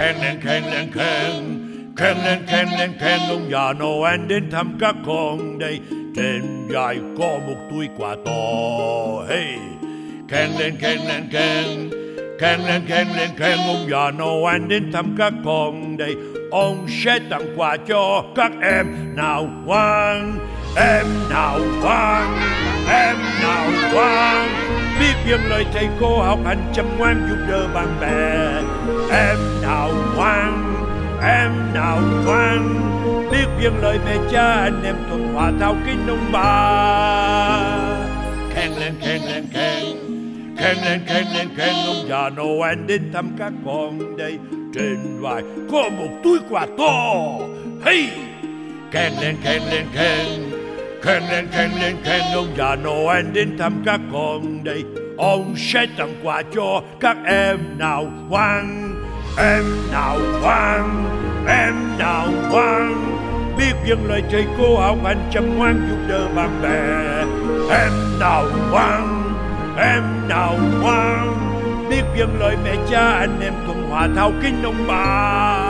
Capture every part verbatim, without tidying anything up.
khen lên khen lên khen khen lên khen lên khen ông già Noel đến thăm các con đây. Trên vai có một túi quà to. Hey, khen lên khen lên khen khen lên khen lên khen ông già Noel đến thăm các con đây. Ông sẽ tặng quà cho các em nào ngoan, em nào ngoan, em nào ngoan, biết vâng lời thầy cô học hành chăm ngoan giúp đỡ bạn bè. Em nào ngoan, em nào ngoan, biết vâng lời mẹ cha anh em thuận hòa thao kính ông bà. Khen lên khen lên khen khen lên khen lên khen ông già Noel đến thăm các con đây. Trên vai có một túi quà to. Hey, khen lên khen lên khen khen lên khen lên khen ông già Noel đến thăm các con đây. Ông sẽ tặng quà cho các em nào ngoan, em nào ngoan, em nào ngoan, biết vâng lời thầy cô học hành chăm ngoan giúp đỡ bạn bè. Em nào ngoan, em nào ngoan, biết vâng lời mẹ cha anh em thuận hòa thao kính ông bà.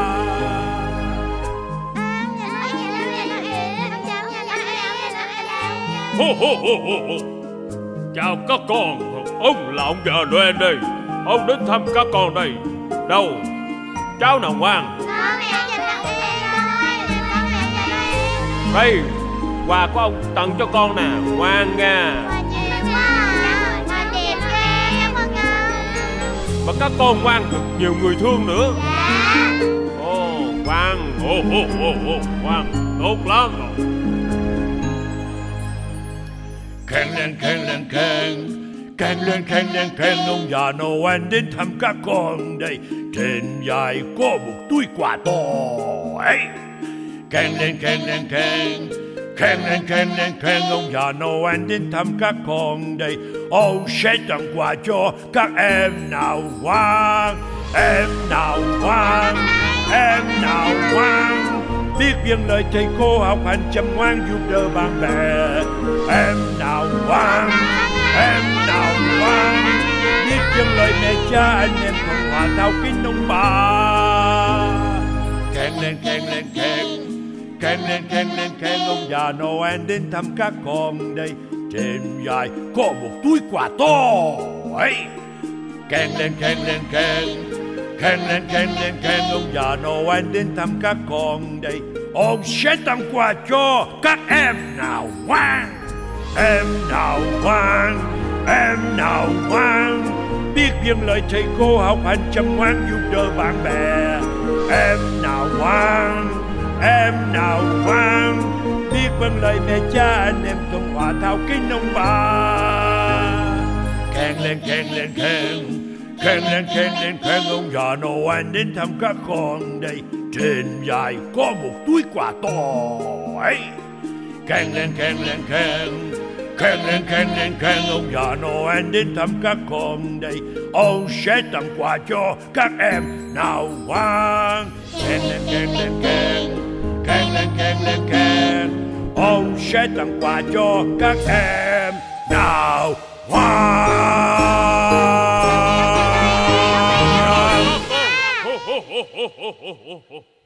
Hô, hô, hô, hô, hô. Chào các con, ông là ông già Noel đây. Ông đến thăm các con đây. Đâu, cháu nào ngoan? Đây, quà của ông tặng cho con nè, ngoan nha. Mà các con ngoan được nhiều người thương nữa. Ồ, ngoan, ồ, ồ, ồ, ồ, ngoan, tốt lắm rồi. Khen lên khen lên khen khen lên khen lên khen ông già Noel đến thăm các con đây. Trên vai có một túi quà to. Hey, khen lên khen lên khen khen lên khen lên khen ông già Noel đến thăm các con đây. Ông sẽ tặng quà cho các em nào ngoan, em nào ngoan, em nào ngoan, biết vâng lời thầy cô học hành chăm ngoan giúp đỡ bạn bè. Em nào ngoan, em nào ngoan, biết vâng lời mẹ cha anh em thuận hòa thao kính ông bà. Khen lên khen lên khen khen lên khen lên khen ông già Noel đến thăm các con đây. Trên vai có một túi quà to. Hey, khen lên khen lên khen khen lên khen lên khen ông già Noel đến thăm các con đây. Ông sẽ tặng quà cho các em nào ngoan, em nào ngoan, em nào ngoan, biết vâng lời thầy cô học hành chăm ngoan giúp đỡ bạn bè. Em nào ngoan, em nào ngoan, biết vâng lời mẹ cha anh em thuận hòa thao kính ông bà. Khen lên khen lên khen khen lên khen lên khen ông già Noel đến thăm các con đây. Trên vai có một túi quà to. Hey, khen lên khen lên khen khen lên khen lên khen ông già Noel đến thăm các con đây. Ông sẽ tặng quà cho các em nào ngoan. Khen lên khen lên khen khen lên khen lên khen, ông sẽ tặng quà cho các em nào ngoan.